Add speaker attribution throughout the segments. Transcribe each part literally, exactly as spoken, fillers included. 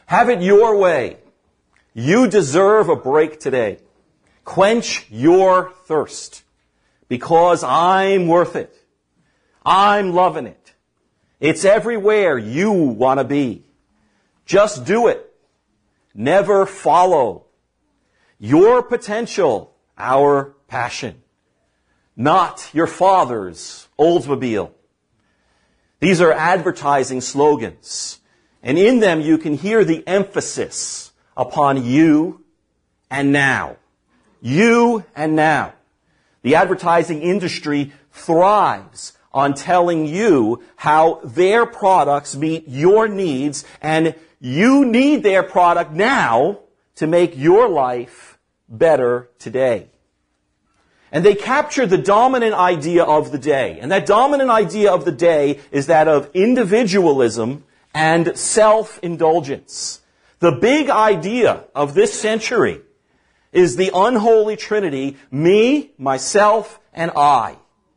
Speaker 1: Have it your way. You deserve a break today. Quench your thirst because I'm worth it. I'm loving it. It's everywhere you want to be. Just do it. Never follow. Your potential, our passion. Not your father's Oldsmobile. These are advertising slogans. And in them you can hear the emphasis upon you and now. You and now. The advertising industry thrives on telling you how their products meet your needs, and you need their product now to make your life better today. And they capture the dominant idea of the day. And that dominant idea of the day is that of individualism and self-indulgence. The big idea of this century is the unholy trinity, me, myself, and I.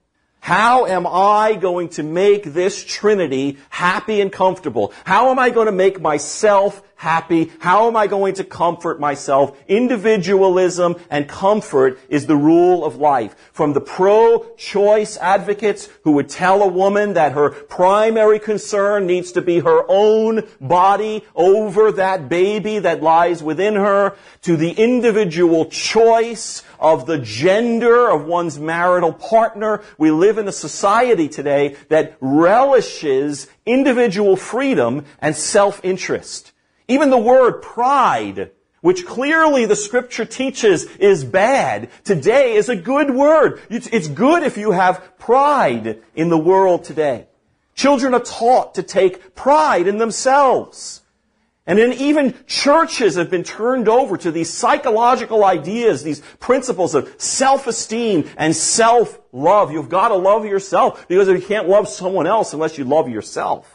Speaker 1: How am I going to make this trinity happy and comfortable? How am I going to make myself happy? How am I going to comfort myself? Individualism and comfort is the rule of life. From the pro-choice advocates who would tell a woman that her primary concern needs to be her own body over that baby that lies within her, to the individual choice of the gender of one's marital partner. We live in a society today that relishes individual freedom and self-interest. Even the word pride, which clearly the Scripture teaches is bad, today is a good word. It's good if you have pride in the world today. Children are taught to take pride in themselves. And then even churches have been turned over to these psychological ideas, these principles of self-esteem and self-love. You've got to love yourself because you can't love someone else unless you love yourself.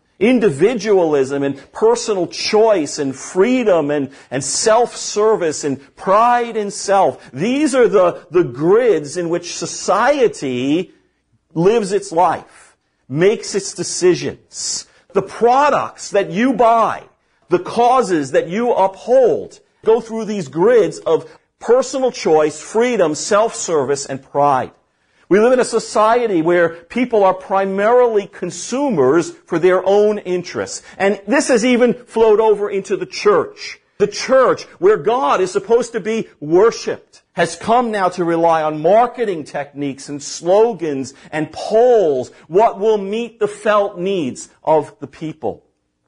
Speaker 1: Individualism and personal choice and freedom and, and self-service and pride in self. These are the, the grids in which society lives its life, makes its decisions. The products that you buy, the causes that you uphold, go through these grids of personal choice, freedom, self-service, and pride. We live in a society where people are primarily consumers for their own interests. And this has even flowed over into the church. The church, where God is supposed to be worshipped, has come now to rely on marketing techniques and slogans and polls, what will meet the felt needs of the people.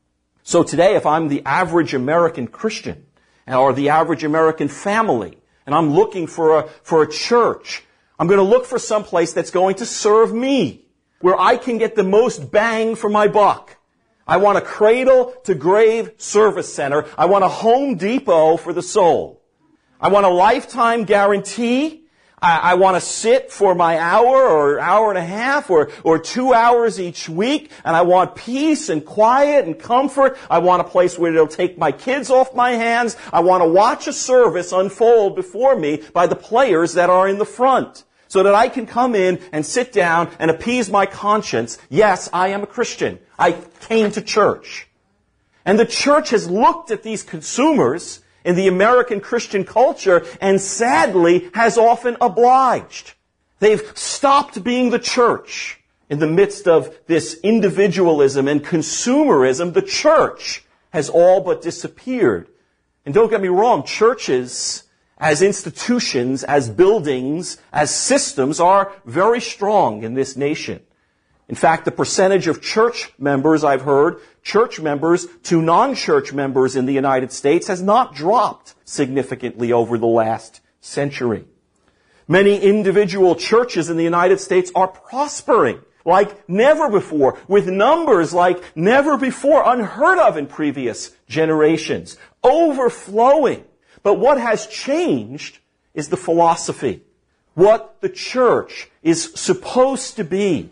Speaker 1: So today, if I'm the average American Christian, or the average American family, and I'm looking for a, for a church, I'm going to look for some place that's going to serve me, where I can get the most bang for my buck. I want a cradle-to-grave service center. I want a Home Depot for the soul. I want a lifetime guarantee. I, I want to sit for my hour or hour and a half or, or two hours each week, and I want peace and quiet and comfort. I want a place where it'll take my kids off my hands. I want to watch a service unfold before me by the players that are in the front, so that I can come in and sit down and appease my conscience. Yes, I am a Christian. I came to church. And the church has looked at these consumers in the American Christian culture and sadly has often obliged. They've stopped being the church. In the midst of this individualism and consumerism, the church has all but disappeared. And don't get me wrong, churches as institutions, as buildings, as systems are very strong in this nation. In fact, the percentage of church members, I've heard, church members to non-church members in the United States has not dropped significantly over the last century. Many individual churches in the United States are prospering like never before, with numbers like never before, unheard of in previous generations, overflowing. But what has changed is the philosophy, what the church is supposed to be.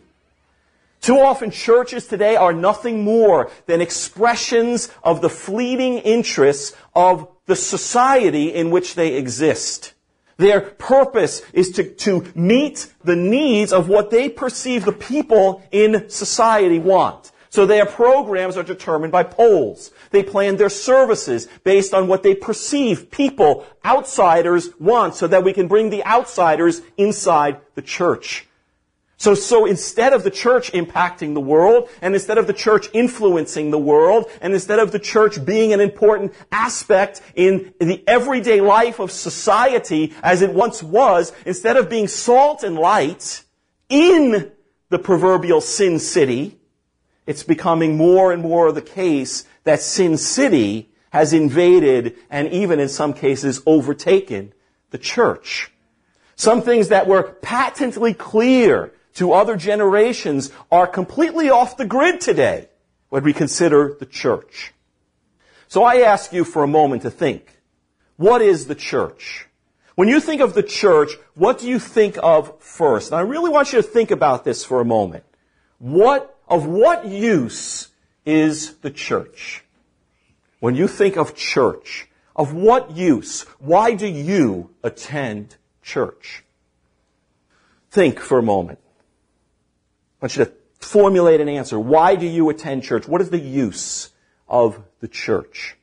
Speaker 1: Too often churches today are nothing more than expressions of the fleeting interests of the society in which they exist. Their purpose is to, to meet the needs of what they perceive the people in society want. So their programs are determined by polls. They plan their services based on what they perceive people, outsiders, want, so that we can bring the outsiders inside the church. So, so instead of the church impacting the world, and instead of the church influencing the world, and instead of the church being an important aspect in the everyday life of society as it once was, instead of being salt and light in the proverbial Sin City, it's becoming more and more the case that Sin City has invaded and even in some cases overtaken the church. Some things that were patently clear to other generations are completely off the grid today when we consider the church. So I ask you for a moment to think, what is the church? When you think of the church, what do you think of first? And I really want you to think about this for a moment. What Of what use is the church? When you think of church, of what use? Why do you attend church? Think for a moment. I want you to formulate an answer. Why do you attend church? What is the use of the church?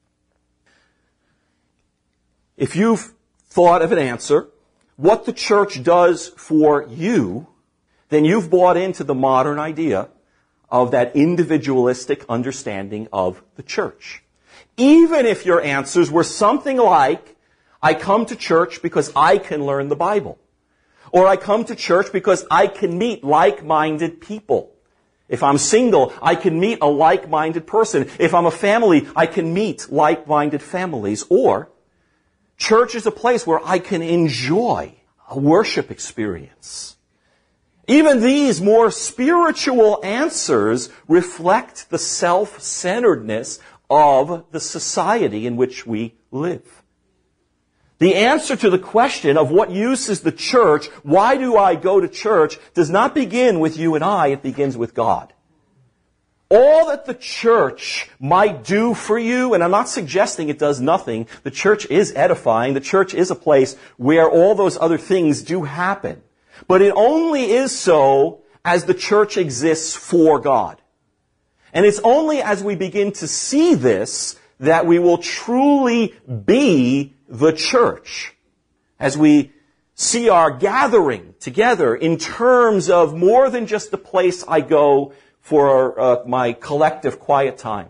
Speaker 1: If you've thought of an answer, what the church does for you, then you've bought into the modern idea of that individualistic understanding of the church. Even if your answers were something like, I come to church because I can learn the Bible. Or I come to church because I can meet like-minded people. If I'm single, I can meet a like-minded person. If I'm a family, I can meet like-minded families. Or church is a place where I can enjoy a worship experience. Even these more spiritual answers reflect the self-centeredness of the society in which we live. The answer to the question of what use is the church, why do I go to church, does not begin with you and I, it begins with God. All that the church might do for you, and I'm not suggesting it does nothing, the church is edifying, the church is a place where all those other things do happen. But it only is so as the church exists for God. And it's only as we begin to see this that we will truly be the church. As we see our gathering together in terms of more than just the place I go for uh, my collective quiet time.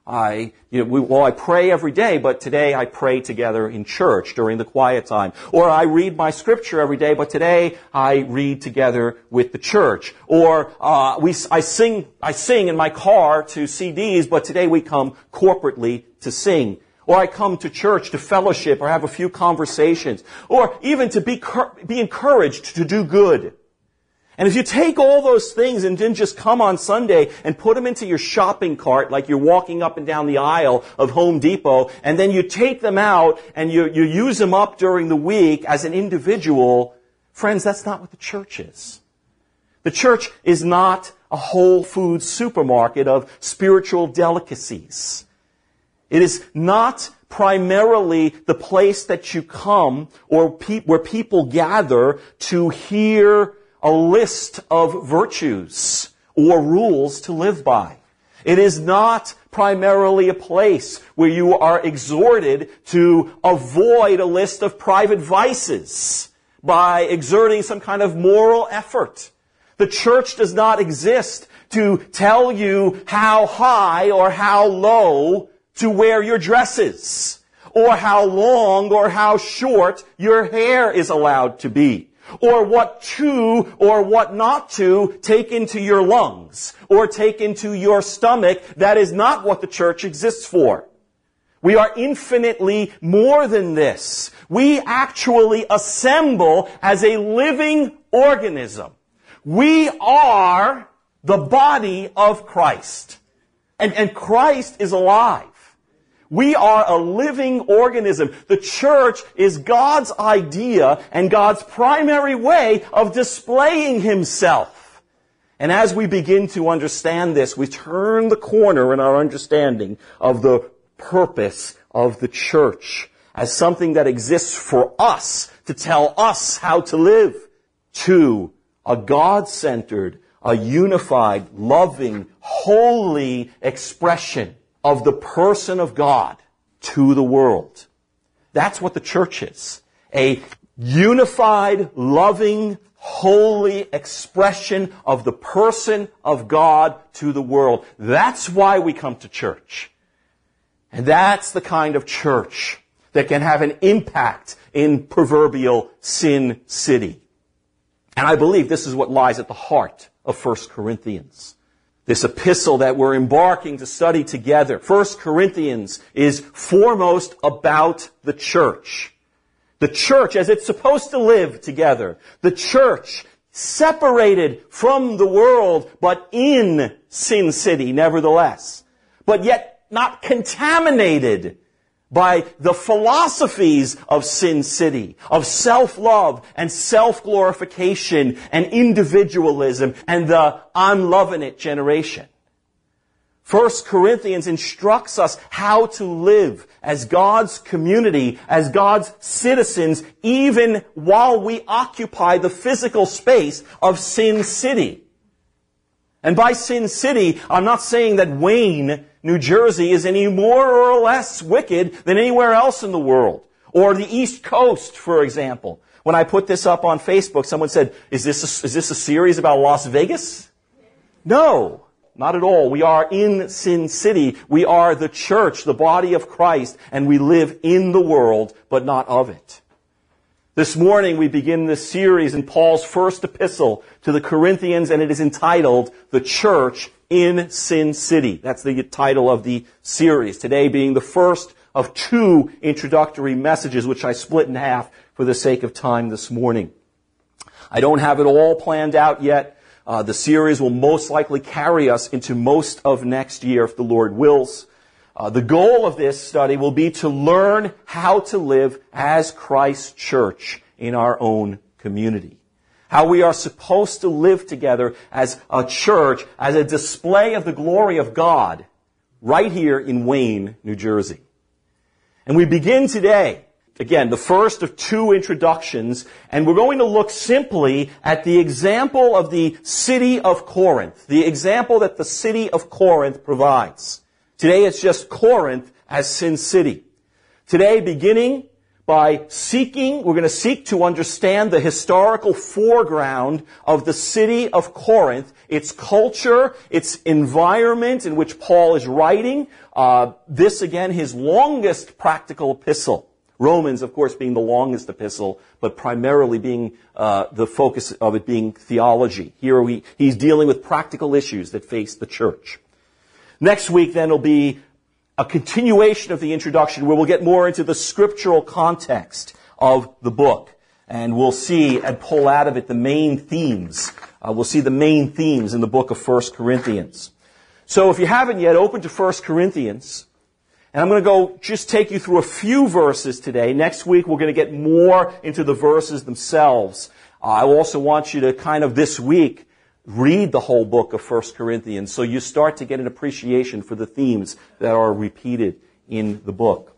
Speaker 1: I, you know, we, well, I pray every day, but today I pray together in church during the quiet time. Or I read my scripture every day, but today I read together with the church. Or uh, we, I sing, I sing in my car to C Ds, but today we come corporately to sing. Or I come to church to fellowship or have a few conversations. Or even to be, be encouraged to do good. And if you take all those things and didn't just come on Sunday and put them into your shopping cart like you're walking up and down the aisle of Home Depot, and then you take them out and you, you use them up during the week as an individual, friends, that's not what the church is. The church is not a Whole Foods supermarket of spiritual delicacies. It is not primarily the place that you come or pe- where people gather to hear a list of virtues or rules to live by. It is not primarily a place where you are exhorted to avoid a list of private vices by exerting some kind of moral effort. The church does not exist to tell you how high or how low to wear your dresses, or how long or how short your hair is allowed to be, or what to or what not to take into your lungs or take into your stomach. That is not what the church exists for. We are infinitely more than this. We actually assemble as a living organism. We are the body of Christ. And, and Christ is alive. We are a living organism. The church is God's idea and God's primary way of displaying Himself. And as we begin to understand this, we turn the corner in our understanding of the purpose of the church as something that exists for us, to tell us how to live, to a God-centered, a unified, loving, holy expression of the person of God to the world. That's what the church is. A unified, loving, holy expression of the person of God to the world. That's why we come to church. And that's the kind of church that can have an impact in proverbial Sin City. And I believe this is what lies at the heart of First Corinthians. This epistle that we're embarking to study together. First Corinthians is foremost about the church. The church as it's supposed to live together. The church separated from the world, but in Sin City nevertheless. But yet not contaminated by the philosophies of Sin City, of self-love and self-glorification and individualism and the I'm loving it generation. First Corinthians instructs us how to live as God's community, as God's citizens, even while we occupy the physical space of Sin City. And by Sin City, I'm not saying that Wayne, New Jersey is any more or less wicked than anywhere else in the world. Or the East Coast, for example. When I put this up on Facebook, someone said, is this a, is this a series about Las Vegas? No, not at all. We are in Sin City. We are the church, the body of Christ, and we live in the world, but not of it. This morning we begin this series in Paul's first epistle to the Corinthians, and it is entitled, The Church in Sin City. That's the title of the series. Today being the first of two introductory messages, which I split in half for the sake of time this morning. I don't have it all planned out yet. Uh, the series will most likely carry us into most of next year, if the Lord wills. Uh, the goal of this study will be to learn how to live as Christ's church in our own community. How we are supposed to live together as a church, as a display of the glory of God, right here in Wayne, New Jersey. And we begin today, again, the first of two introductions, and we're going to look simply at the example of the city of Corinth, the example that the city of Corinth provides. Today it's just Corinth as Sin City. Today, beginning by seeking, we're going to seek to understand the historical foreground of the city of Corinth, its culture, its environment in which Paul is writing. Uh, this, again, his longest practical epistle. Romans, of course, being the longest epistle, but primarily being uh, the focus of it being theology. Here we, he's dealing with practical issues that face the church. Next week, then, will be a continuation of the introduction where we'll get more into the scriptural context of the book. And we'll see and pull out of it the main themes. Uh, we'll see the main themes in the book of First Corinthians. So if you haven't yet, open to First Corinthians. And I'm going to go just take you through a few verses today. Next week, we're going to get more into the verses themselves. Uh, I also want you to kind of this week read the whole book of First Corinthians so you start to get an appreciation for the themes that are repeated in the book.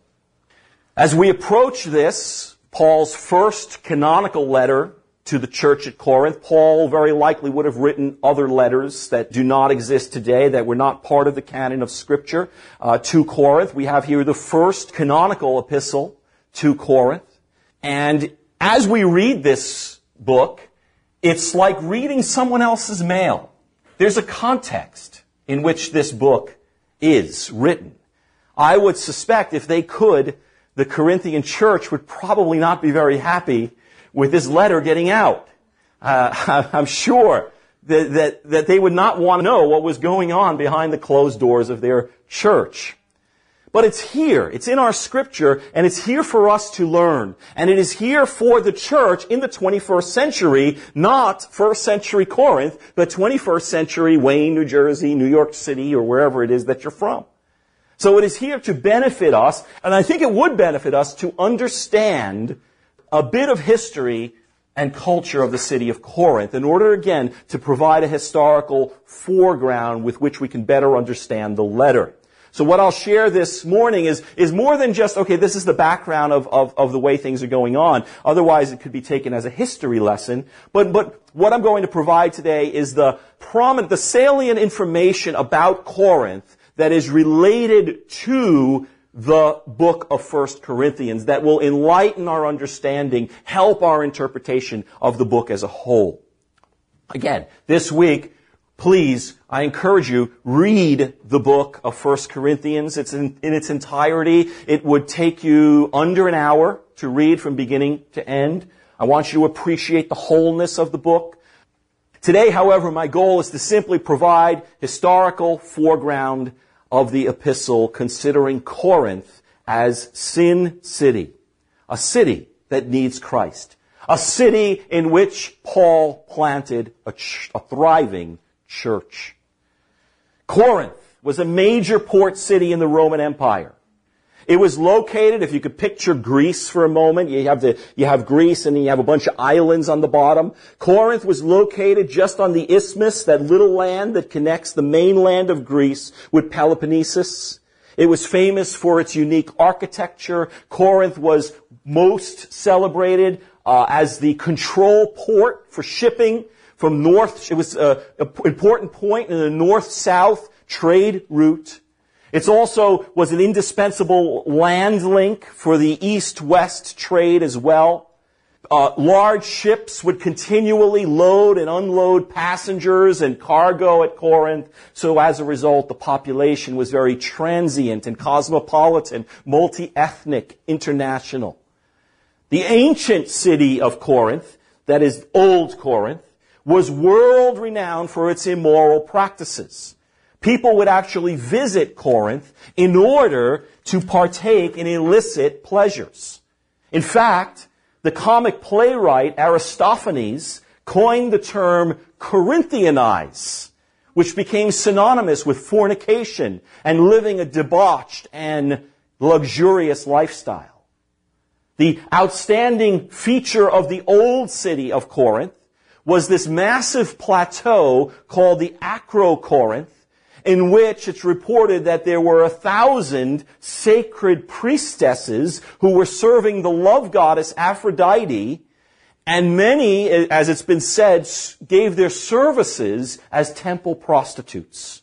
Speaker 1: As we approach this, Paul's first canonical letter to the church at Corinth, Paul very likely would have written other letters that do not exist today, that were not part of the canon of Scripture, uh, to Corinth. We have here the first canonical epistle to Corinth. And as we read this book, it's like reading someone else's mail. There's a context in which this book is written. I would suspect if they could, the Corinthian church would probably not be very happy with this letter getting out. Uh, I'm sure that, that, that they would not want to know what was going on behind the closed doors of their church. But it's here. It's in our scripture, and it's here for us to learn. And it is here for the church in the twenty-first century, not first century Corinth, but twenty-first century Wayne, New Jersey, New York City, or wherever it is that you're from. So it is here to benefit us, and I think it would benefit us to understand a bit of history and culture of the city of Corinth in order, again, to provide a historical foreground with which we can better understand the letter. So what I'll share this morning is, is more than just, okay, this is the background of, of, of the way things are going on. Otherwise, it could be taken as a history lesson. But, but what I'm going to provide today is the prominent, the salient information about Corinth that is related to the book of First Corinthians that will enlighten our understanding, help our interpretation of the book as a whole. Again, this week, please, I encourage you, read the book of First Corinthians. It's in, in its entirety. It would take you under an hour to read from beginning to end. I want you to appreciate the wholeness of the book. Today, however, my goal is to simply provide historical foreground of the epistle, considering Corinth as Sin City, a city that needs Christ, a city in which Paul planted a, ch- a thriving church. Corinth was a major port city in the Roman Empire. It was located, if you could picture Greece for a moment, you have the, you have Greece and you have a bunch of islands on the bottom. Corinth was located just on the isthmus, that little land that connects the mainland of Greece with Peloponnesus. It was famous for its unique architecture. Corinth was most celebrated uh, as the control port for shipping from north. It was uh, an important point in the north-south trade route. It also was an indispensable land link for the east-west trade as well. Uh, large ships would continually load and unload passengers and cargo at Corinth. So as a result, the population was very transient and cosmopolitan, multi-ethnic, international. The ancient city of Corinth, that is Old Corinth, was world-renowned for its immoral practices. People would actually visit Corinth in order to partake in illicit pleasures. In fact, the comic playwright Aristophanes coined the term Corinthianize, which became synonymous with fornication and living a debauched and luxurious lifestyle. The outstanding feature of the old city of Corinth was this massive plateau called the Acrocorinth, in which it's reported that there were a thousand sacred priestesses who were serving the love goddess Aphrodite, and many, as it's been said, gave their services as temple prostitutes.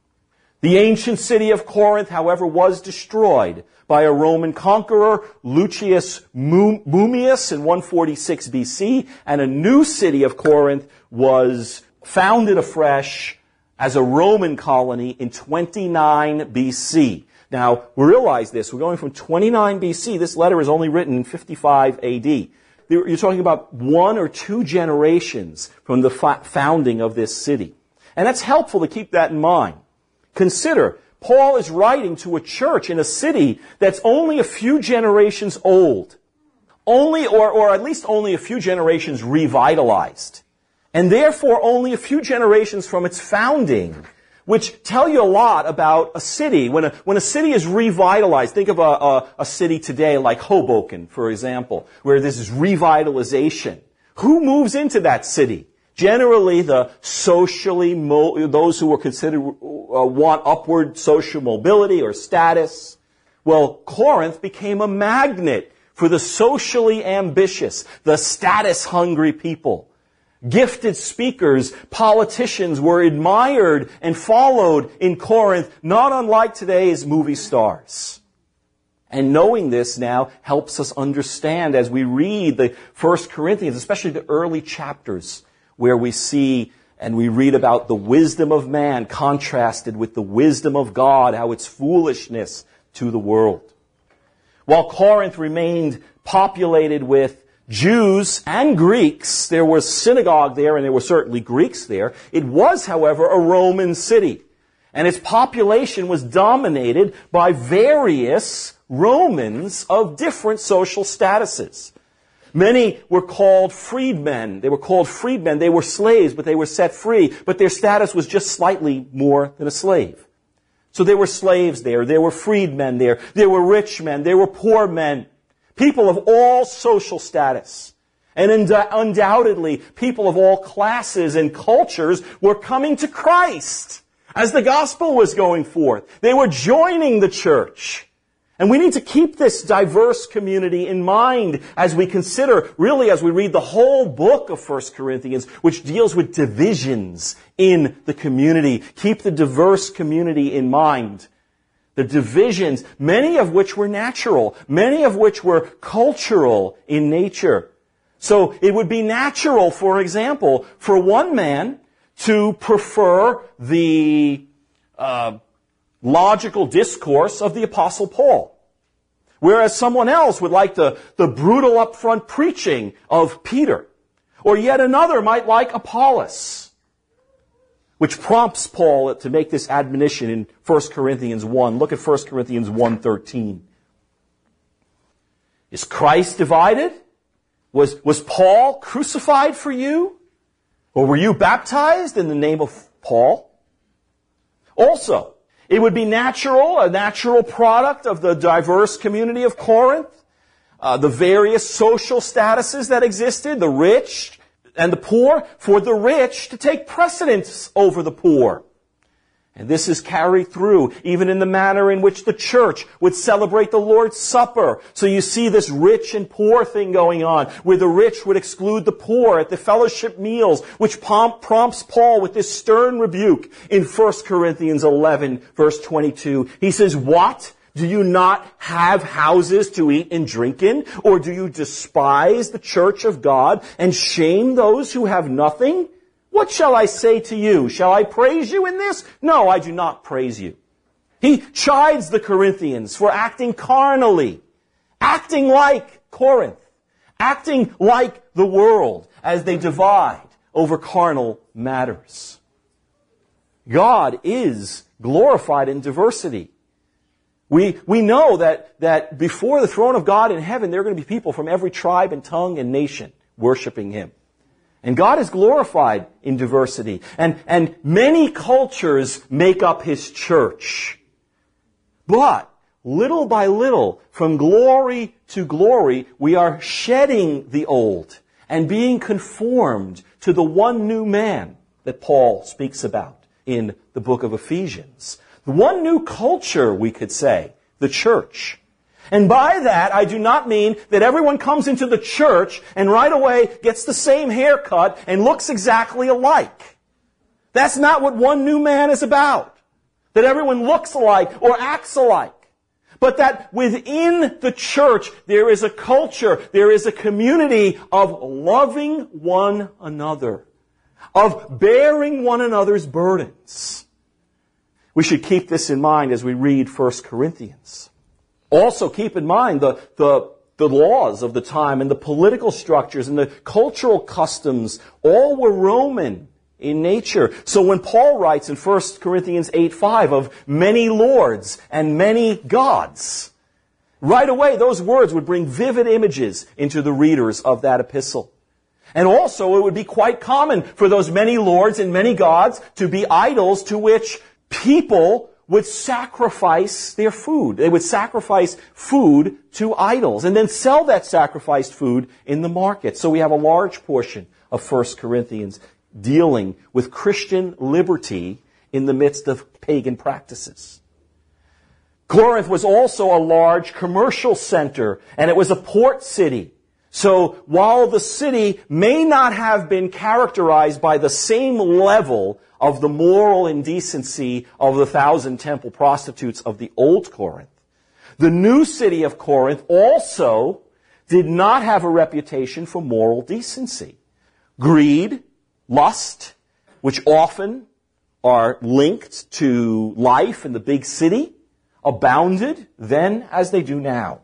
Speaker 1: The ancient city of Corinth, however, was destroyed by a Roman conqueror, Lucius Mummius, in one forty-six B C, and a new city of Corinth was founded afresh as a Roman colony in twenty-nine B C. Now, we realize this. We're going from twenty-nine B C. This letter is only written in fifty-five A D. You're talking about one or two generations from the founding of this city. And that's helpful to keep that in mind. Consider, Paul is writing to a church in a city that's only a few generations old. Only, or, or at least only a few generations revitalized. And therefore only a few generations from its founding, which tell you a lot about a city. When a, when a city is revitalized, think of a, a, a city today like Hoboken, for example, where this is revitalization. Who moves into that city? Generally, the socially, mo- those who are considered, uh, want upward social mobility or status. Well, Corinth became a magnet for the socially ambitious, the status-hungry people. Gifted speakers, politicians were admired and followed in Corinth, not unlike today's movie stars. And knowing this now helps us understand as we read the First Corinthians, especially the early chapters, where we see and we read about the wisdom of man contrasted with the wisdom of God, how it's foolishness to the world. While Corinth remained populated with Jews and Greeks, there was synagogue there and there were certainly Greeks there. It was, however, a Roman city. And its population was dominated by various Romans of different social statuses. Many were called freedmen. They were called freedmen. They were slaves, but they were set free. But their status was just slightly more than a slave. So there were slaves there. There were freedmen there. There were rich men. There were poor men. People of all social status. And undoubtedly, people of all classes and cultures were coming to Christ. as the gospel was going forth. They were joining the church. And we need to keep this diverse community in mind as we consider, really as we read the whole book of First Corinthians, which deals with divisions in the community. Keep the diverse community in mind. The divisions, many of which were natural, many of which were cultural in nature. So it would be natural, for example, for one man to prefer the uh, logical discourse of the Apostle Paul, whereas someone else would like the, the brutal upfront preaching of Peter, or yet another might like Apollos, which prompts Paul to make this admonition in First Corinthians one. Look at First Corinthians one thirteen. Is Christ divided? Was, was Paul crucified for you? Or were you baptized in the name of Paul? Also, it would be natural, a natural product of the diverse community of Corinth, uh, the various social statuses that existed, the rich and the poor, for the rich to take precedence over the poor. And this is carried through even in the manner in which the church would celebrate the Lord's Supper. So you see this rich and poor thing going on, where the rich would exclude the poor at the fellowship meals, which prompts Paul with this stern rebuke in First Corinthians eleven, verse twenty-two. He says, "What? Do you not have houses to eat and drink in? Or do you despise the church of God and shame those who have nothing? What shall I say to you? Shall I praise you in this? No, I do not praise you." He chides the Corinthians for acting carnally, acting like Corinth, acting like the world as they divide over carnal matters. God is glorified in diversity. We, we know that, that before the throne of God in heaven, there are going to be people from every tribe and tongue and nation worshiping Him. And God is glorified in diversity. And, and many cultures make up His church. But little by little, from glory to glory, we are shedding the old and being conformed to the one new man that Paul speaks about in the book of Ephesians. The one new culture, we could say, the church. And by that, I do not mean that everyone comes into the church and right away gets the same haircut and looks exactly alike. That's not what one new man is about. That everyone looks alike or acts alike. But that within the church, there is a culture, there is a community of loving one another, of bearing one another's burdens. We should keep this in mind as we read First Corinthians. Also keep in mind the, the, the laws of the time and the political structures and the cultural customs. All were Roman in nature. So when Paul writes in First Corinthians eight five of many lords and many gods, right away those words would bring vivid images into the readers of that epistle. And also it would be quite common for those many lords and many gods to be idols to which people would sacrifice their food. They would sacrifice food to idols and then sell that sacrificed food in the market. So we have a large portion of First Corinthians dealing with Christian liberty in the midst of pagan practices. Corinth was also a large commercial center, and it was a port city. So while the city may not have been characterized by the same level of the moral indecency of the thousand temple prostitutes of the old Corinth, the new city of Corinth also did not have a reputation for moral decency. Greed, lust, which often are linked to life in the big city, abounded then as they do now.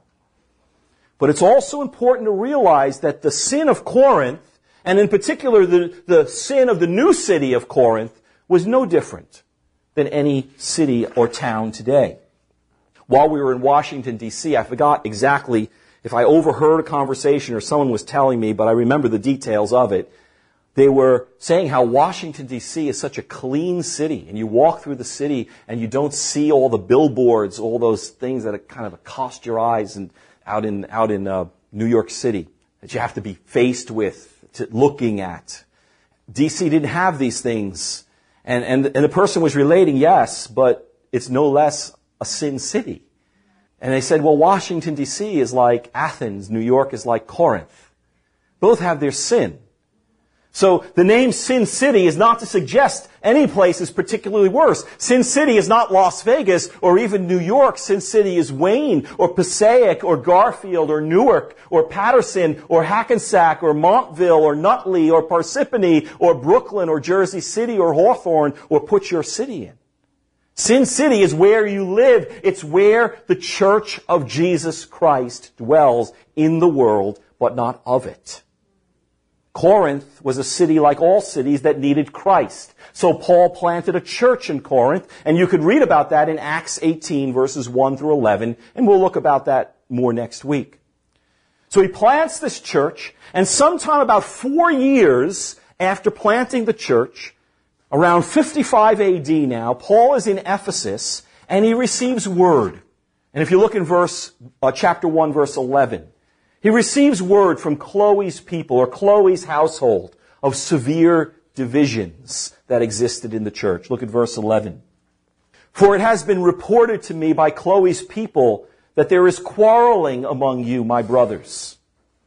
Speaker 1: But it's also important to realize that the sin of Corinth, and in particular the, the sin of the new city of Corinth, was no different than any city or town today. While we were in Washington, D C, I forgot exactly if I overheard a conversation or someone was telling me, but I remember the details of it. They were saying how Washington, D C is such a clean city, and you walk through the city and you don't see all the billboards, all those things that kind of accost your eyes and out in out in uh, New York City that you have to be faced with, to, looking at. D C didn't have these things. And, and, and the person was relating, yes, but it's no less a sin city. And they said, well, Washington, D C is like Athens. New York is like Corinth. Both have their sin. So the name Sin City is not to suggest any place is particularly worse. Sin City is not Las Vegas or even New York. Sin City is Wayne or Passaic or Garfield or Newark or Patterson or Hackensack or Montville or Nutley or Parsippany or Brooklyn or Jersey City or Hawthorne or put your city in. Sin City is where you live. It's where the Church of Jesus Christ dwells in the world, but not of it. Corinth was a city like all cities that needed Christ. So Paul planted a church in Corinth, and you could read about that in Acts eighteen, verses one through eleven, and we'll look about that more next week. So he plants this church, and sometime about four years after planting the church, around fifty-five A D now, Paul is in Ephesus, and he receives word. And if you look in verse, uh, chapter one, verse eleven, he receives word from Chloe's people, or Chloe's household, of severe divisions that existed in the church. Look at verse eleven. For it has been reported to me by Chloe's people that there is quarreling among you, my brothers.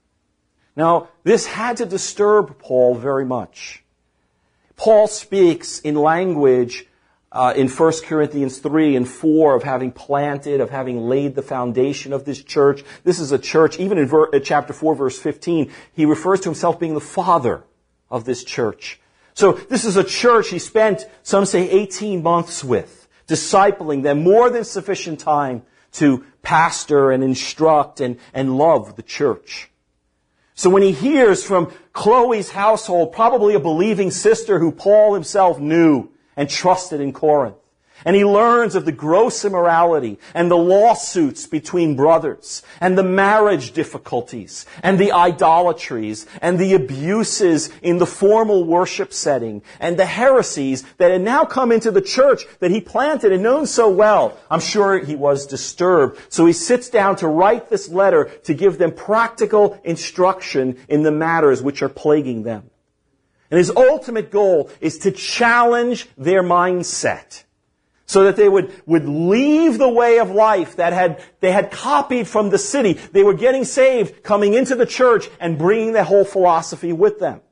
Speaker 1: Now, this had to disturb Paul very much. Paul speaks in language uh, in First Corinthians three and four of having planted, of having laid the foundation of this church. This is a church, even in ver- chapter four, verse fifteen, he refers to himself being the father of this church. So this is a church he spent, some say, eighteen months with, discipling them, more than sufficient time to pastor and instruct and, and love the church. So when he hears from Chloe's household, probably a believing sister who Paul himself knew and trusted in Corinth, and he learns of the gross immorality and the lawsuits between brothers and the marriage difficulties and the idolatries and the abuses in the formal worship setting and the heresies that had now come into the church that he planted and known so well, I'm sure he was disturbed. So he sits down to write this letter to give them practical instruction in the matters which are plaguing them. And his ultimate goal is to challenge their mindset, so that they would, would leave the way of life that had, they had copied from the city. They were getting saved, coming into the church, and bringing their whole philosophy with them.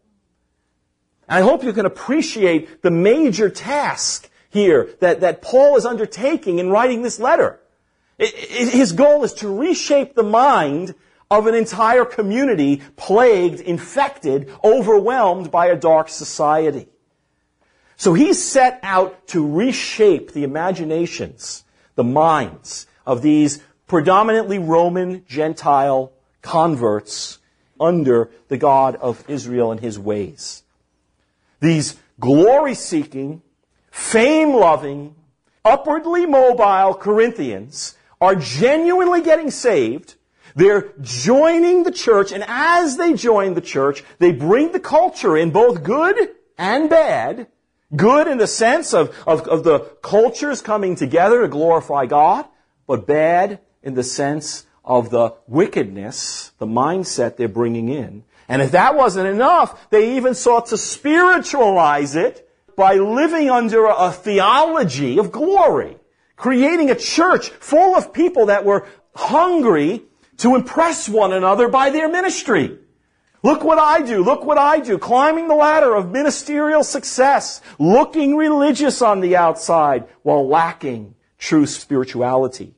Speaker 1: And I hope you can appreciate the major task here that, that Paul is undertaking in writing this letter. It, it, his goal is to reshape the mind of an entire community plagued, infected, overwhelmed by a dark society. So he set out to reshape the imaginations, the minds of these predominantly Roman Gentile converts under the God of Israel and his ways. These glory-seeking, fame-loving, upwardly mobile Corinthians are genuinely getting saved. They're joining the church, and as they join the church, they bring the culture in, both good and bad. Good in the sense of, of, of the cultures coming together to glorify God, but bad in the sense of the wickedness, the mindset they're bringing in. And if that wasn't enough, they even sought to spiritualize it by living under a, a theology of glory, creating a church full of people that were hungry to impress one another by their ministry. Look what I do, look what I do, climbing the ladder of ministerial success, looking religious on the outside while lacking true spirituality.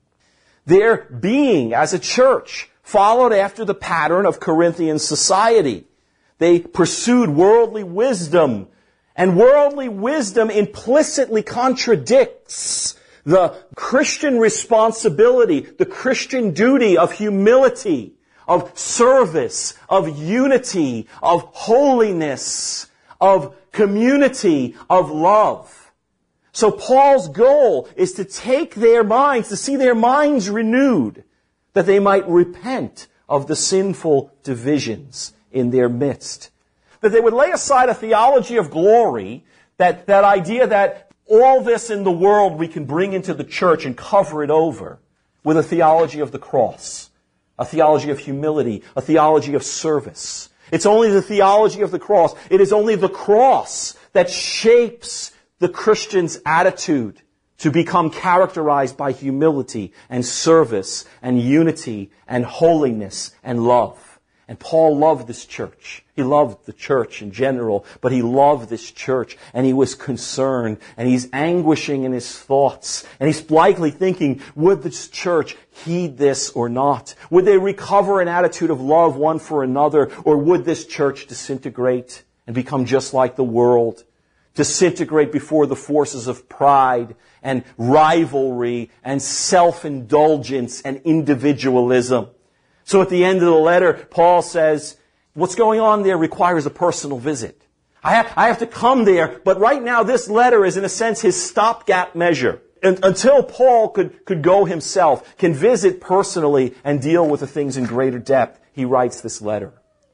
Speaker 1: Their being as a church followed after the pattern of Corinthian society. They pursued worldly wisdom, and worldly wisdom implicitly contradicts the Christian responsibility, the Christian duty of humility, of service, of unity, of holiness, of community, of love. So Paul's goal is to take their minds, to see their minds renewed, that they might repent of the sinful divisions in their midst. That they would lay aside a theology of glory, that, that idea that all this in the world we can bring into the church and cover it over, with a theology of the cross. A theology of humility, a theology of service. It's only the theology of the cross. It is only the cross that shapes the Christian's attitude to become characterized by humility and service and unity and holiness and love. And Paul loved this church. He loved the church in general, but he loved this church, and he was concerned, and he's anguishing in his thoughts, and he's likely thinking, would this church heed this or not? Would they recover an attitude of love one for another, or would this church disintegrate and become just like the world? Disintegrate before the forces of pride and rivalry and self-indulgence and individualism. So at the end of the letter, Paul says, what's going on there requires a personal visit. I have, I have to come there, but right now this letter is in a sense his stopgap measure. And until Paul could, could go himself, can visit personally and deal with the things in greater depth, he writes this letter.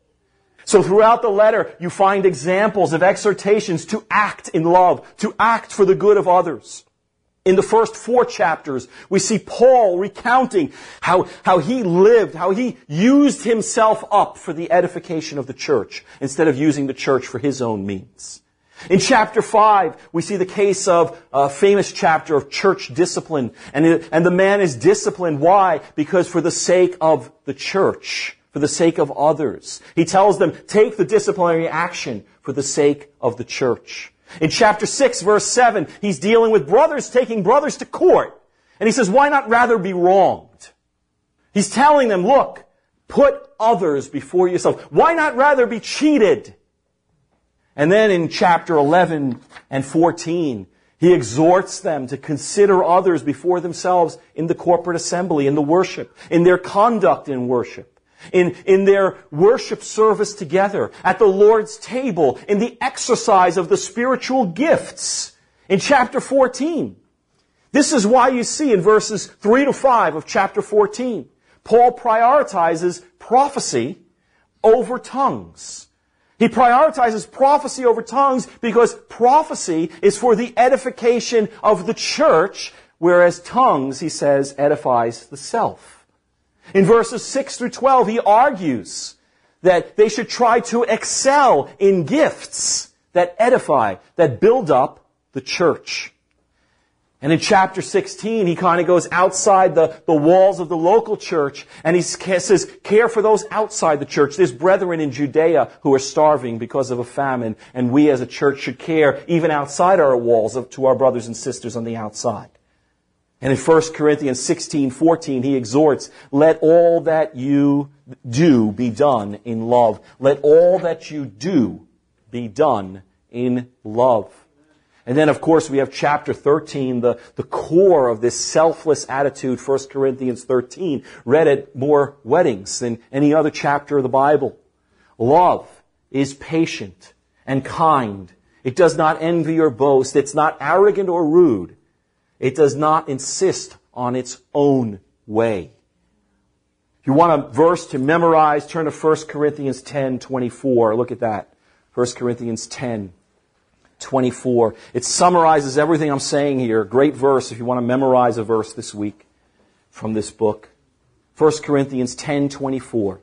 Speaker 1: So throughout the letter, you find examples of exhortations to act in love, to act for the good of others. In the first four chapters, we see Paul recounting how, how he lived, how he used himself up for the edification of the church, instead of using the church for his own means. In chapter five, we see the case of a famous chapter of church discipline. And, it, and the man is disciplined. Why? Because for the sake of the church, for the sake of others. He tells them, take the disciplinary action for the sake of the church. In chapter six, verse seven, he's dealing with brothers taking brothers to court. And he says, why not rather be wronged? He's telling them, look, put others before yourself. Why not rather be cheated? And then in chapter eleven and fourteen, he exhorts them to consider others before themselves in the corporate assembly, in the worship, in their conduct in worship. In, in their worship service together, at the Lord's table, in the exercise of the spiritual gifts. In chapter fourteen. This is why you see in verses three to five of chapter fourteen, Paul prioritizes prophecy over tongues. He prioritizes prophecy over tongues because prophecy is for the edification of the church, whereas tongues, he says, edifies the self. In verses six through twelve, he argues that they should try to excel in gifts that edify, that build up the church. And in chapter sixteen, he kind of goes outside the, the walls of the local church, and he says, care for those outside the church. There's brethren in Judea who are starving because of a famine, and we as a church should care even outside our walls of, to our brothers and sisters on the outside. And in First Corinthians sixteen fourteen, he exhorts, let all that you do be done in love. Let all that you do be done in love. And then, of course, we have chapter thirteen, the, the core of this selfless attitude, First Corinthians thirteen, read at more weddings than any other chapter of the Bible. Love is patient and kind. It does not envy or boast. It's not arrogant or rude. It does not insist on its own way. If you want a verse to memorize, turn to First Corinthians ten twenty-four. Look at that. First Corinthians ten twenty-four. It summarizes everything I'm saying here. Great verse if you want to memorize a verse this week from this book. First Corinthians ten twenty-four.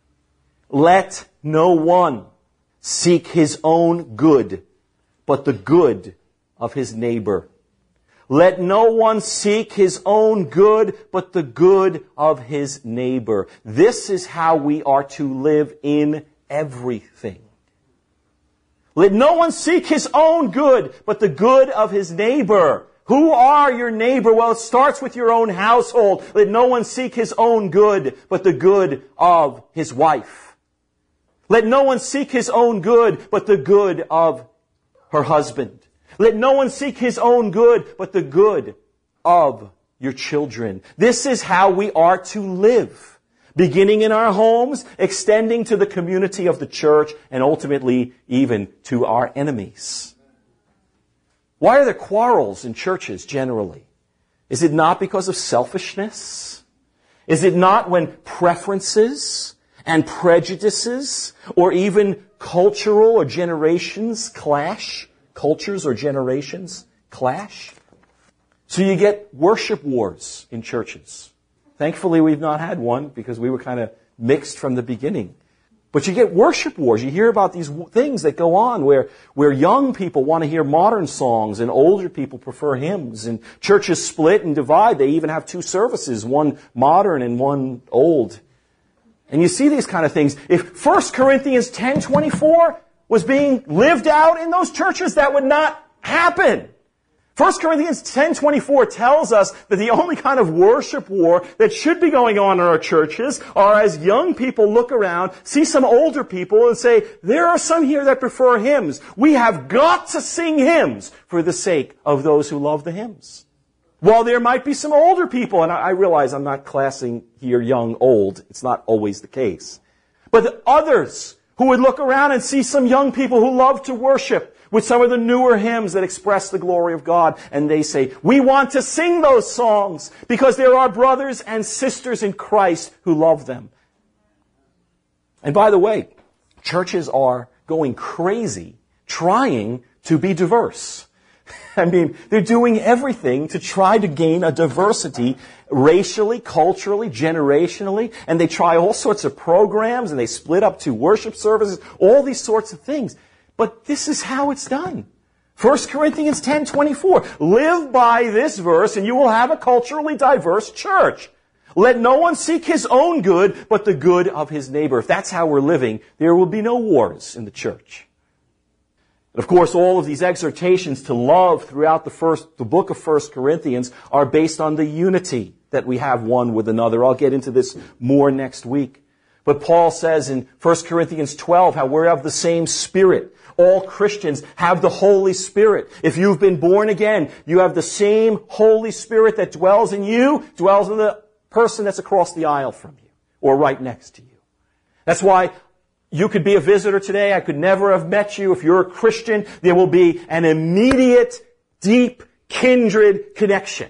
Speaker 1: Let no one seek his own good, but the good of his neighbor. Let no one seek his own good, but the good of his neighbor. This is how we are to live in everything. Let no one seek his own good, but the good of his neighbor. Who are your neighbor? Well, it starts with your own household. Let no one seek his own good, but the good of his wife. Let no one seek his own good, but the good of her husband. Let no one seek his own good, but the good of your children. This is how we are to live. Beginning in our homes, extending to the community of the church, and ultimately even to our enemies. Why are there quarrels in churches generally? Is it not because of selfishness? Is it not when preferences and prejudices or even cultural or generations clash? Cultures or generations clash? So you get worship wars in churches. Thankfully, we've not had one because we were kind of mixed from the beginning. But you get worship wars. You hear about these things that go on where, where young people want to hear modern songs and older people prefer hymns. And churches split and divide. They even have two services, one modern and one old. And you see these kind of things. If First Corinthians ten twenty-four was being lived out in those churches, that would not happen. First Corinthians ten twenty-four tells us that the only kind of worship war that should be going on in our churches are as young people look around, see some older people and say, there are some here that prefer hymns. We have got to sing hymns for the sake of those who love the hymns. While there might be some older people, and I realize I'm not classing here young, old. It's not always the case. But the others who would look around and see some young people who love to worship with some of the newer hymns that express the glory of God. And they say, we want to sing those songs because there are brothers and sisters in Christ who love them. And by the way, churches are going crazy trying to be diverse. I mean, they're doing everything to try to gain a diversity racially, culturally, generationally, and they try all sorts of programs and they split up two worship services, all these sorts of things. But this is how it's done. First Corinthians ten twenty-four. Live by this verse and you will have a culturally diverse church. Let no one seek his own good, but the good of his neighbor. If that's how we're living, there will be no wars in the church. And of course, all of these exhortations to love throughout the first, the book of First Corinthians are based on the unity that we have one with another. I'll get into this more next week. But Paul says in First Corinthians twelve how we're of the same Spirit. All Christians have the Holy Spirit. If you've been born again, you have the same Holy Spirit that dwells in you, dwells in the person that's across the aisle from you or right next to you. That's why you could be a visitor today. I could never have met you. If you're a Christian, there will be an immediate, deep, kindred connection.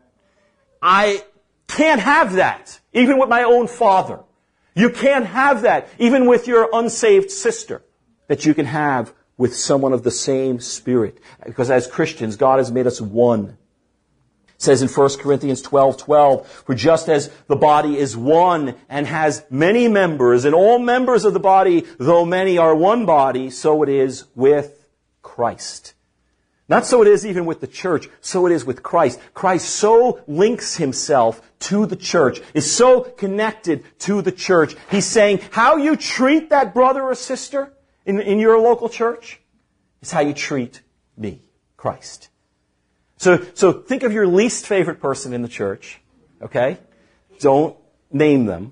Speaker 1: I can't have that, even with my own father. You can't have that, even with your unsaved sister, that you can have with someone of the same Spirit. Because as Christians, God has made us one. It says in First Corinthians twelve twelve, for just as the body is one and has many members, and all members of the body, though many, are one body, so it is with Christ. Not so it is even with the church, so it is with Christ. Christ so links himself to the church, is so connected to the church. He's saying how you treat that brother or sister in, in your local church is how you treat me, Christ. So, so think of your least favorite person in the church, okay? Don't name them.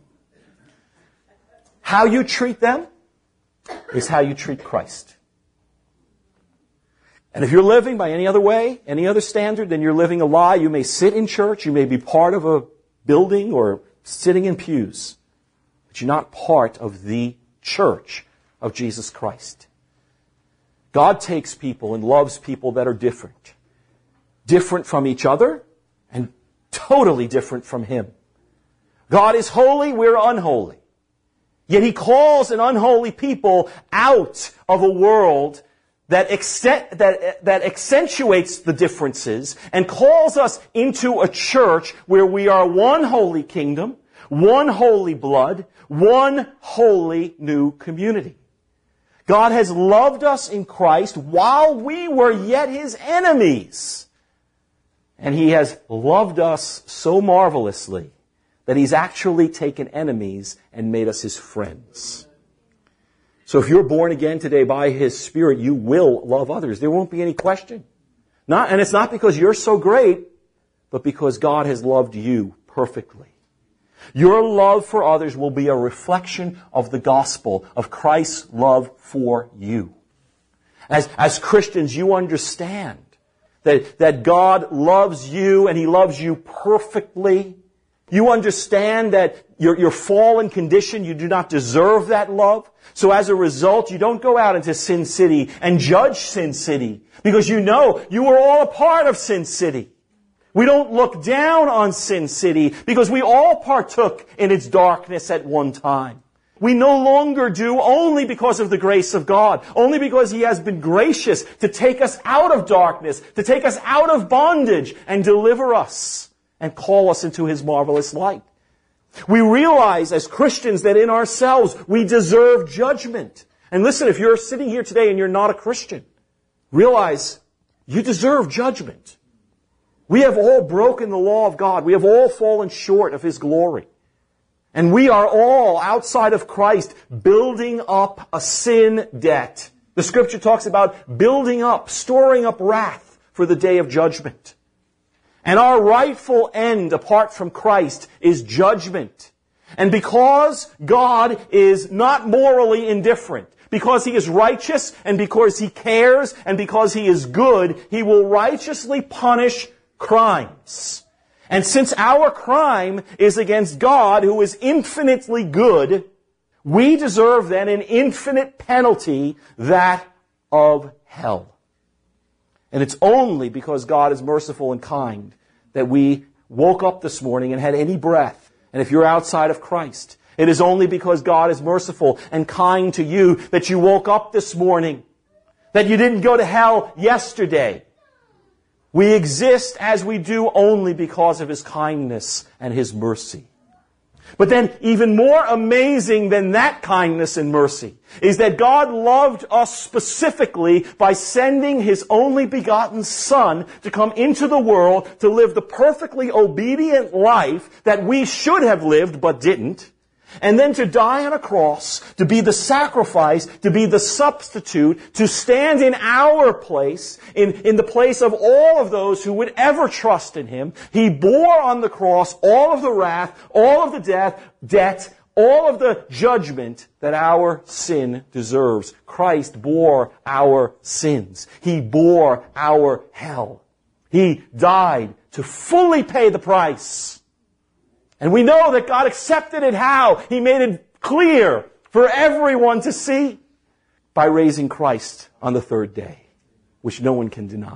Speaker 1: How you treat them is how you treat Christ. And if you're living by any other way, any other standard, then you're living a lie. You may sit in church, you may be part of a building or sitting in pews, but you're not part of the church of Jesus Christ. God takes people and loves people that are different. Different from each other and totally different from Him. God is holy, we're unholy. Yet He calls an unholy people out of a world that, extent, that, that accentuates the differences and calls us into a church where we are one holy kingdom, one holy blood, one holy new community. God has loved us in Christ while we were yet His enemies. And He has loved us so marvelously that He's actually taken enemies and made us His friends. So if you're born again today by His Spirit, you will love others. There won't be any question. Not, and it's not because you're so great, but because God has loved you perfectly. Your love for others will be a reflection of the gospel, of Christ's love for you. As, as Christians, you understand that, that God loves you and He loves you perfectly. You understand that your, your fallen condition, you do not deserve that love. So as a result, you don't go out into Sin City and judge Sin City because you know you were all a part of Sin City. We don't look down on Sin City because we all partook in its darkness at one time. We no longer do only because of the grace of God, only because He has been gracious to take us out of darkness, to take us out of bondage and deliver us and call us into His marvelous light. We realize as Christians that in ourselves we deserve judgment. And listen, if you're sitting here today and you're not a Christian, realize you deserve judgment. We have all broken the law of God. We have all fallen short of His glory. And we are all, outside of Christ, building up a sin debt. The Scripture talks about building up, storing up wrath for the day of judgment. And our rightful end, apart from Christ, is judgment. And because God is not morally indifferent, because He is righteous, and because He cares, and because He is good, He will righteously punish crimes. And since our crime is against God, who is infinitely good, we deserve then an infinite penalty, that of hell. And it's only because God is merciful and kind that we woke up this morning and had any breath. And if you're outside of Christ, it is only because God is merciful and kind to you that you woke up this morning, that you didn't go to hell yesterday. We exist as we do only because of His kindness and His mercy. But then, even more amazing than that kindness and mercy is that God loved us specifically by sending His only begotten Son to come into the world to live the perfectly obedient life that we should have lived but didn't. And then to die on a cross, to be the sacrifice, to be the substitute, to stand in our place, in, in the place of all of those who would ever trust in Him. He bore on the cross all of the wrath, all of the death, debt, all of the judgment that our sin deserves. Christ bore our sins. He bore our hell. He died to fully pay the price. And we know that God accepted it how? He made it clear for everyone to see by raising Christ on the third day, which no one can deny.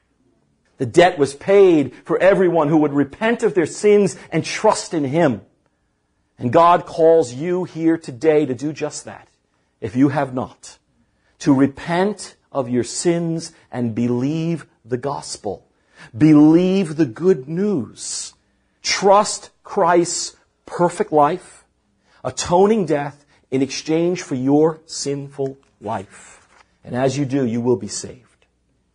Speaker 1: The debt was paid for everyone who would repent of their sins and trust in Him. And God calls you here today to do just that, if you have not. To repent of your sins and believe the gospel. Believe the good news. Trust Christ's perfect life, atoning death in exchange for your sinful life. And as you do, you will be saved.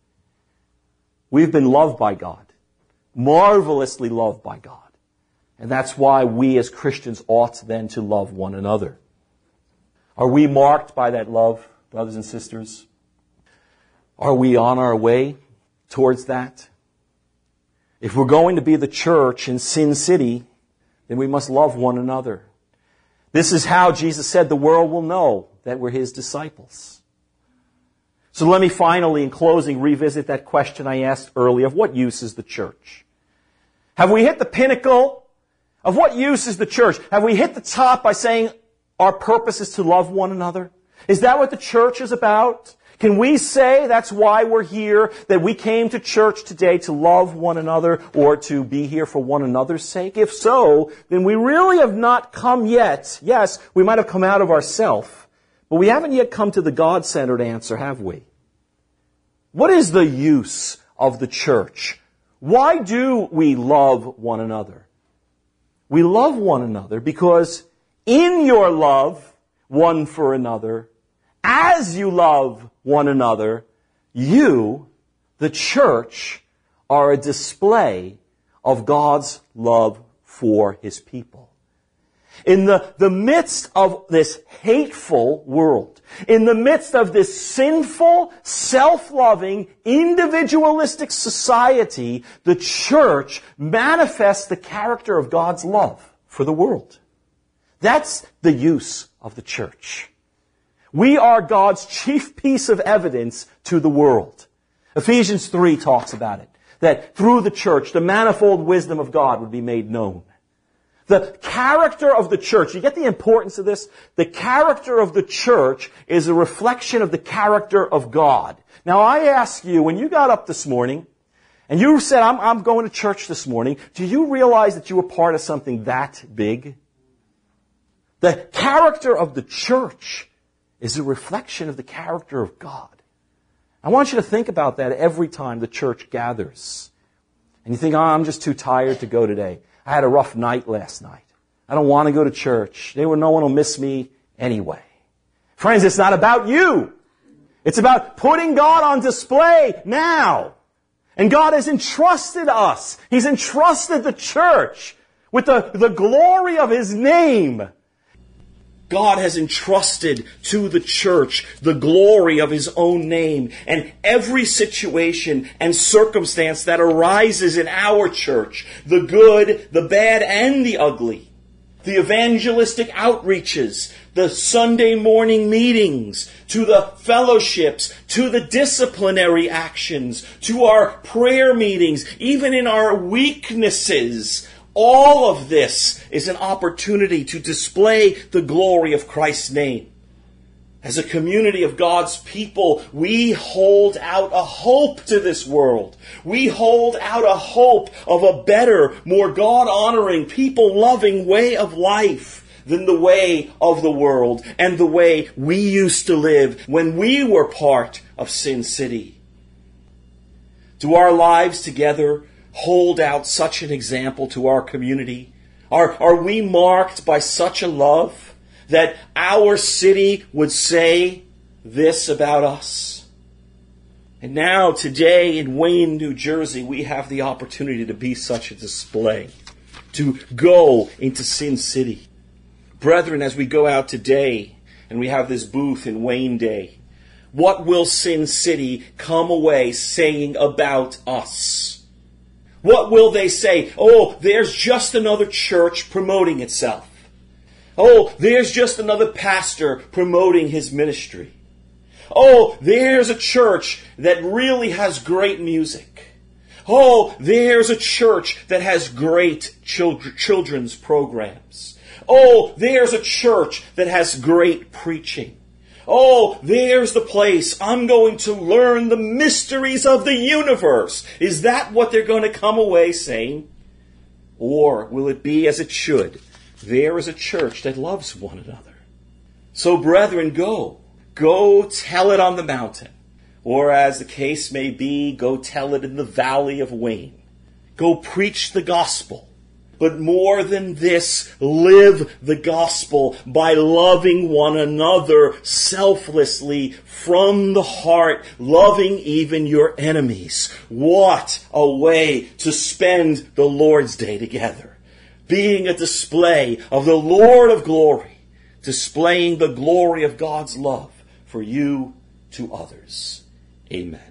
Speaker 1: We've been loved by God, marvelously loved by God. And that's why we as Christians ought then to love one another. Are we marked by that love, brothers and sisters? Are we on our way towards that? If we're going to be the church in Sin City, then we must love one another. This is how Jesus said the world will know that we're His disciples. So let me finally, in closing, revisit that question I asked earlier of what use is the church? Have we hit the pinnacle of what use is the church? Have we hit the top by saying our purpose is to love one another? Is that what the church is about? Can we say that's why we're here, that we came to church today to love one another or to be here for one another's sake? If so, then we really have not come yet. Yes, we might have come out of ourself, but we haven't yet come to the God-centered answer, have we? What is the use of the church? Why do we love one another? We love one another because in your love one for another, as you love one another, you, the church, are a display of God's love for His people. In the, the midst of this hateful world, in the midst of this sinful, self-loving, individualistic society, the church manifests the character of God's love for the world. That's the use of the church. We are God's chief piece of evidence to the world. Ephesians three talks about it, that through the church, the manifold wisdom of God would be made known. The character of the church, you get the importance of this? The character of the church is a reflection of the character of God. Now I ask you, when you got up this morning, and you said, I'm, I'm going to church this morning, do you realize that you were part of something that big? The character of the church is a reflection of the character of God. I want you to think about that every time the church gathers. And you think, oh, I'm just too tired to go today. I had a rough night last night. I don't want to go to church. No one will miss me anyway. Friends, it's not about you. It's about putting God on display now. And God has entrusted us. He's entrusted the church with the, the glory of His name. God has entrusted to the church the glory of His own name. And every situation and circumstance that arises in our church, the good, the bad, and the ugly, the evangelistic outreaches, the Sunday morning meetings, to the fellowships, to the disciplinary actions, to our prayer meetings, even in our weaknesses, all of this is an opportunity to display the glory of Christ's name. As a community of God's people, we hold out a hope to this world. We hold out a hope of a better, more God-honoring, people-loving way of life than the way of the world and the way we used to live when we were part of Sin City. Do our lives together hold out such an example to our community? Are, are we marked by such a love that our city would say this about us? And now, today in Wayne, New Jersey, we have the opportunity to be such a display, to go into Sin City. Brethren, as we go out today, and we have this booth in Wayne Day, what will Sin City come away saying about us? What will they say? Oh, there's just another church promoting itself. Oh, there's just another pastor promoting his ministry. Oh, there's a church that really has great music. Oh, there's a church that has great children, children's programs. Oh, there's a church that has great preaching. Oh, there's the place I'm going to learn the mysteries of the universe. Is that what they're going to come away saying? Or will it be as it should? There is a church that loves one another. So, brethren, go. Go tell it on the mountain. Or, as the case may be, go tell it in the valley of Wayne. Go preach the gospel. But more than this, live the gospel by loving one another selflessly from the heart, loving even your enemies. What a way to spend the Lord's Day together. Being a display of the Lord of glory, displaying the glory of God's love for you to others. Amen.